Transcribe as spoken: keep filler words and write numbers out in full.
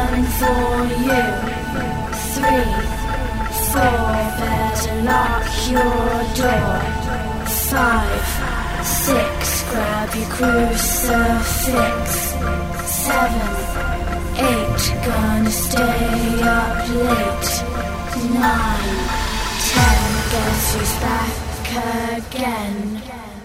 coming for you. Three, four, better lock your door. Five, six, grab your crucifix. Seven, eight, gonna stay up late. Nine, ten, guess who's back again?